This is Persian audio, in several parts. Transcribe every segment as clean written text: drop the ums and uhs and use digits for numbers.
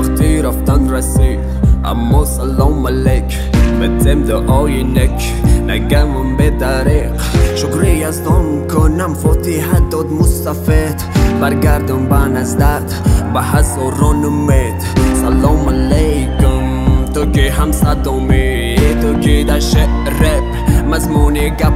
وقتی رفتن رسید اما سلام علیک بدم دعای نک نگم به دریق شکری از دام کنم فاتحه داد مستفید برگردم به نزدت به هزاران امید سلام علیکم تو که هم صدامی تو که در شعر رپ مضمون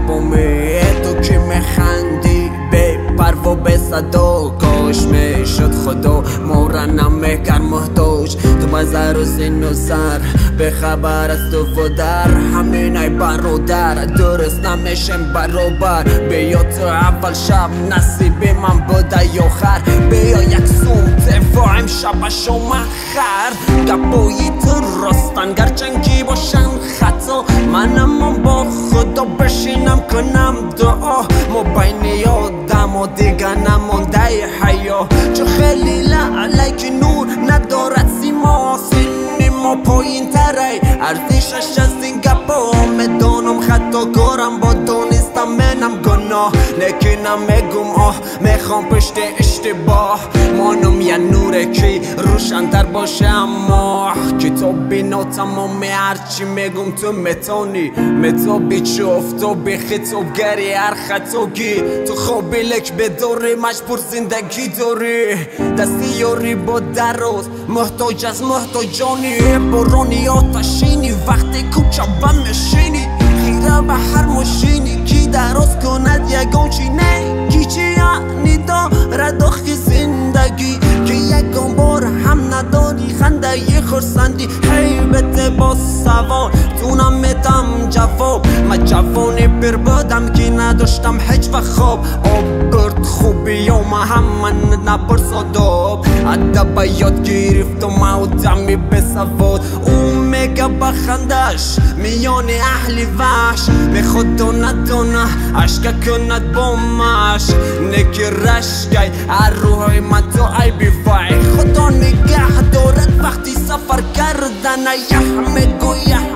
گپامی تو که میخندی به پروا به صدا کاش میشد خدا ما را نمیکر محتاج تو بزر و سین و سر به خبر از تو و در همین ای برادر درست نمیشم برابر بیا تو اول شب نصیب من بوده یا خر بیا یک سوم دفاع امشب شما خر گپایی تو راستن گرچنگی باشن خطا منم با خدا بشینم کنم دعا ما بین یادم و دیگه نمانده حیا چه خیلی لعلیک نور ندارد سیما سینی ما پایین تره ارزشش از این گپا میدانم خطا کارم با دانستم منم گناه لیکن نمیگم آه میخوام پشت اشتباه مانم یه نوره که روشن‌تر باشه اما کتابی ناتمامی هرچی میگم تو میتونی متابی چه افتابی خطابگری هر خطاگی تو خوابی لک بداری مجبور زندگی داری دستی یاری با دراز محتاج از محتاجانی برانی آتشینی وقتی کوچه بم میشینی خیره به هر ماشینی کی دراز کند یگان چی نه کی چی یعنی داره داخل زندگی که یکان بار هم نداری خنده یه خرسندی حیبت با سوال تو نمیدم جواب من جوانی بر بودم که نداشتم هیچ و خواب آب برد خوبی و محمد نبرس آداب ادب یاد گرفتم آدمی به سواد او میگه بخندش میان اهلی وحش میخود دونه عشق کند با مش نکی رشگی روحای من تو ای بیوای خدا نگه دارد وقتی سفر کردن یحمگو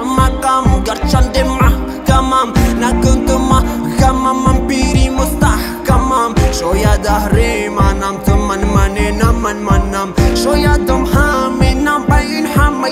یحمقم گرچند محکمم نکن تو محکمم من بیری مستحکمم شاید اهری منم تو منی نه منم شایدم همینم با این همه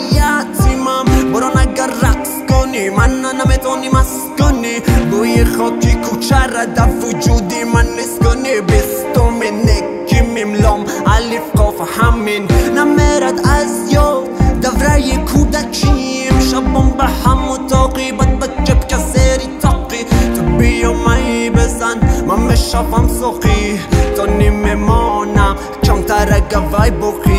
یتیمم برو نگر رقص کنی من نمیتونی مست کنی بوی خاکی کوچه را در وجودی من نیست کنی بیستم نکی میملام الف قاف همین نمیرد از یاد دوره کودکیم شبم به هم و تاقیبت بجب کسری تاقی تو بیا مایی بزن من میشوم سخی تو نمیمانم کمتر گوای بخی